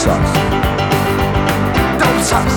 sucks. Dope sucks.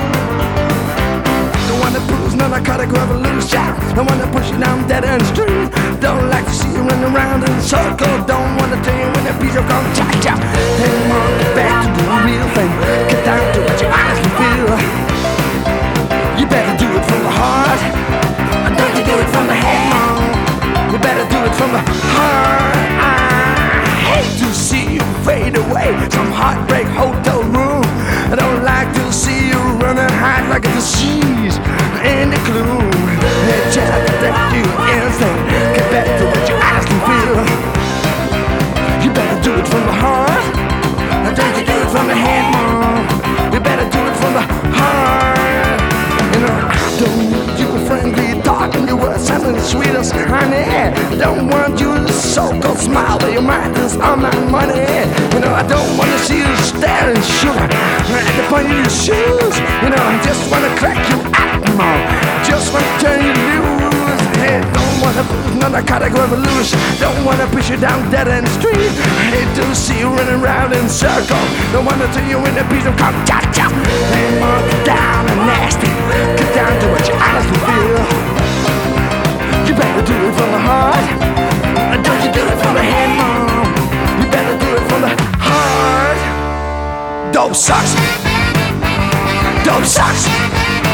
The one that proves narcotic revolution. The one that pushes down dead end street. Don't like to see you run around in a circle. Don't want to tell you when the piece of come cha-cha. Hey mom, get back to the real thing. Get down to what you honestly feel. You better do it from the heart. Don't you do it from the head, mom. You better do it from the heart. I hate to see you fade away. Some heartbreak hotel room. I don't like to see you running high like a disease in the gloom. Hey, just that you instinct. Get back to what you honestly feel. You better do it from the heart. Don't you do it from the head, mom. You better do it from the heart. You know, I don't need you friendly talking. You were something sweet as honey. Don't want you to so-called smile, but your mind is on my money. You know, I don't want to see you staring sugar at the point of your shoes. You know, I just want to crack you out more. Just want to turn you loose. Hey, don't want to lose narcotic revolution. Don't want to push you down dead end street. Hate to see you running around in circles. Don't want to turn you in a piece of cop cha-cha. Hey, mom, get down and nasty. Get down to what you honestly feel. You better do it from the heart. Don't you do it from the head, mom. You better do it from the heart. Dope sucks. Dope sucks.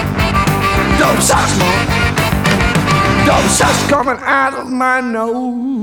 Dope sucks, mom. Dope sucks coming out of my nose.